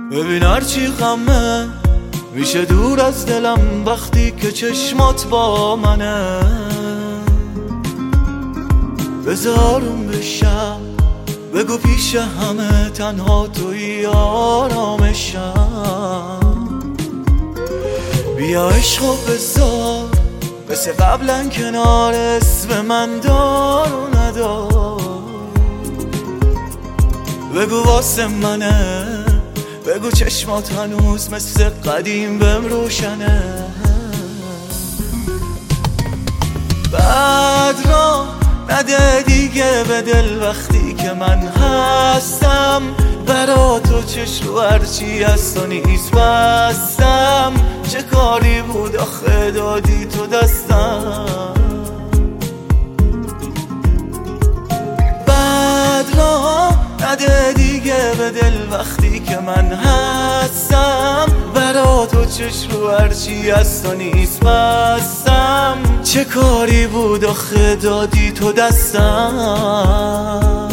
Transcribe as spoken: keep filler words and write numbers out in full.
ببین هرچی غمه میشه دور از دلم وقتی که چشمات با منه. بذارم بشم بگو پیش همه تنها توی آرامشم. بیا عشقو بذار مثل قبلا کنار اسم من دار و ندار. بگو واسه منه، بگو چشمات هنوز مثل قدیم بهم روشنه. بعد را نده دیگه به دل وقتی که من هستم. برا تو چشم هرچی هست و نیست بستم. چه کاری بود آخه دادی تو دستم. بعد را نده دیگه به دل وقتی که من هستم. برا تو چشم رو هرچی هست و نیست بستم. چه کاری بود آخه دادی تو دستم.